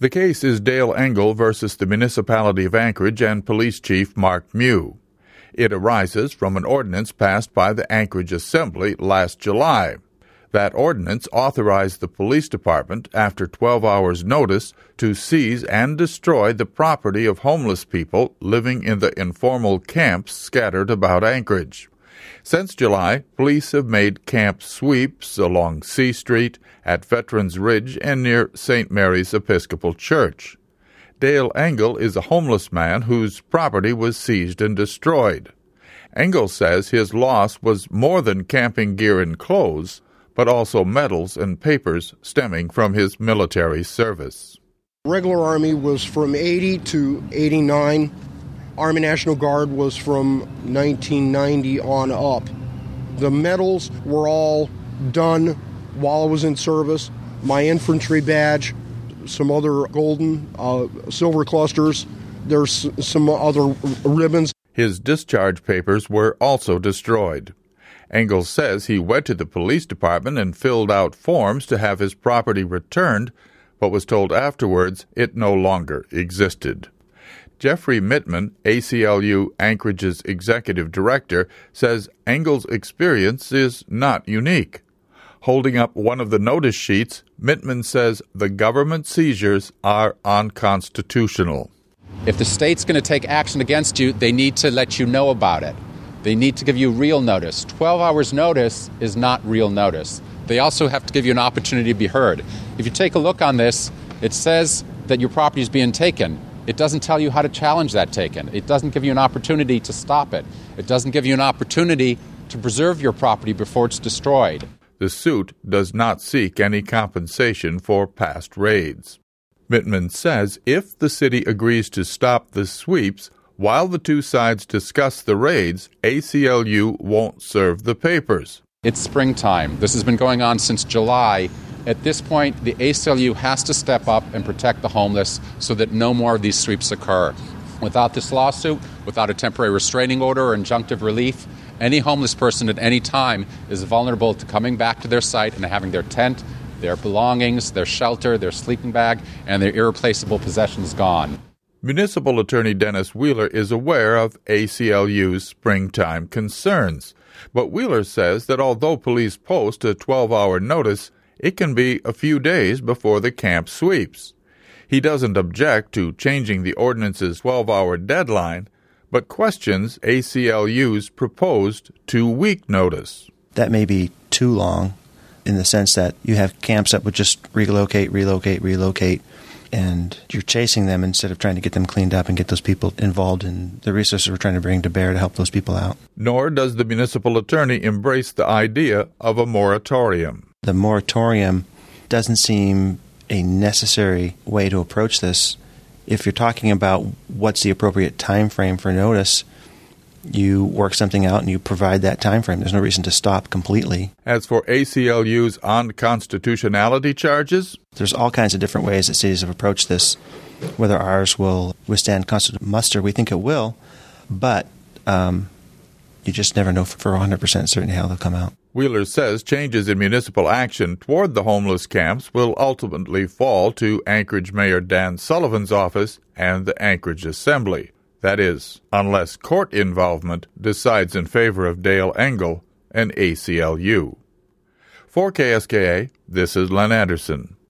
The case is Dale Engel versus the Municipality of Anchorage and Police Chief Mark Mew. It arises from an ordinance passed by the Anchorage Assembly last July. That ordinance authorized the police department, after 12 hours' notice, to seize and destroy the property of homeless people living in the informal camps scattered about Anchorage. Since July, police have made camp sweeps along C Street, at Veterans Ridge, and near St. Mary's Episcopal Church. Dale Engel is a homeless man whose property was seized and destroyed. Engel says his loss was more than camping gear and clothes, but also medals and papers stemming from his military service. Regular Army was from 80 to 89. Army National Guard was from 1990 on up. The medals were all done while I was in service. My infantry badge, some other golden, silver clusters. There's some other ribbons. His discharge papers were also destroyed. Engel says he went to the police department and filled out forms to have his property returned, but was told afterwards it no longer existed. Jeffrey Mittman, ACLU Anchorage's executive director, says Engel's experience is not unique. Holding up one of the notice sheets, Mittman says the government seizures are unconstitutional. If the state's going to take action against you, they need to let you know about it. They need to give you real notice. 12 hours notice is not real notice. They also have to give you an opportunity to be heard. If you take a look on this, it says that your property is being taken. It doesn't tell you how to challenge that taken. It doesn't give you an opportunity to stop it. It doesn't give you an opportunity to preserve your property before it's destroyed. The suit does not seek any compensation for past raids. Mittman says if the city agrees to stop the sweeps, while the two sides discuss the raids, ACLU won't serve the papers. It's springtime. This has been going on since July. At this point, the ACLU has to step up and protect the homeless so that no more of these sweeps occur. Without this lawsuit, without a temporary restraining order or injunctive relief, any homeless person at any time is vulnerable to coming back to their site and having their tent, their belongings, their shelter, their sleeping bag, and their irreplaceable possessions gone. Municipal Attorney Dennis Wheeler is aware of ACLU's springtime concerns, but Wheeler says that although police post a 12-hour notice, it can be a few days before the camp sweeps. He doesn't object to changing the ordinance's 12-hour deadline, but questions ACLU's proposed 2-week notice. That may be too long in the sense that you have camps that would just relocate, and you're chasing them instead of trying to get them cleaned up and get those people involved in the resources we're trying to bring to bear to help those people out. Nor does the municipal attorney embrace the idea of a moratorium. The moratorium doesn't seem a necessary way to approach this. If you're talking about what's the appropriate time frame for notice, you work something out and you provide that time frame. There's no reason to stop completely. As for ACLU's unconstitutionality charges, there's all kinds of different ways that cities have approached this. Whether ours will withstand constitutional muster, we think it will, but you just never know for 100% certainty how they'll come out. Wheeler says changes in municipal action toward the homeless camps will ultimately fall to Anchorage Mayor Dan Sullivan's office and the Anchorage Assembly. That is, unless court involvement decides in favor of Dale Engel and ACLU. For KSKA, this is Len Anderson.